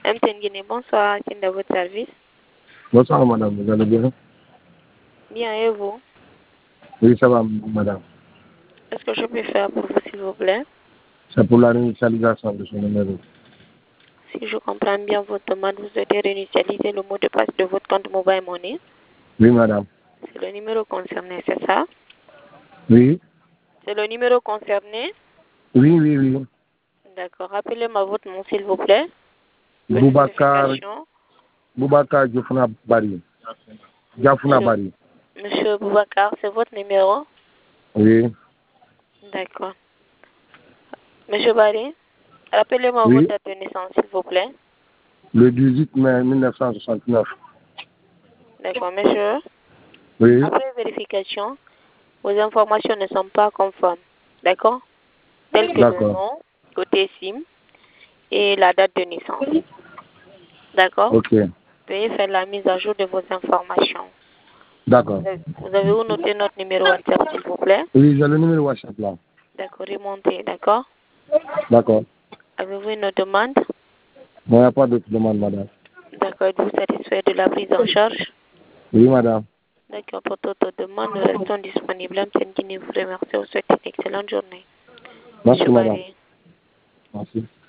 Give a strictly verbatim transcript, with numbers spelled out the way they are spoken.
M T N Guinée, bonsoir, qui est de votre service? Bonsoir, madame, vous allez bien? Bien, et vous? Oui, ça va, madame. Est-ce que je peux faire pour vous, s'il vous plaît? C'est pour la réinitialisation de ce numéro. Si je comprends bien votre demande, vous souhaitez réinitialiser le mot de passe de votre compte Mobile Money. Oui, madame. C'est le numéro concerné, c'est ça? Oui. C'est le numéro concerné? Oui, oui, oui. D'accord. Rappelez-moi votre nom, s'il vous plaît. Boubacar, Boubacar Diafuna Bari. Diafuna Bari. Monsieur Boubacar, c'est votre numéro? Oui. D'accord. Monsieur Bari, rappelez-moi Oui. votre date de naissance, s'il vous plaît. Le dix-huit mai mille neuf cent soixante-neuf. D'accord, monsieur. Oui. Après vérification, vos informations ne sont pas conformes. D'accord? Telles que le nom, côté SIM et la date de naissance. D'accord? Ok. Veuillez faire la mise à jour de vos informations. D'accord. Vous avez où noté notre numéro WhatsApp, s'il vous plaît? Oui, j'ai le numéro WhatsApp là. D'accord, remontez, d'accord? D'accord. Avez-vous une demande? Non, il n'y a pas d'autre demande, madame. D'accord, êtes-vous satisfait de la prise en charge? Oui, madame. D'accord, pour toute demande, nous restons disponibles. M T N Guinée vous remercie. Vous souhaite une excellente journée. Merci, madame. Merci.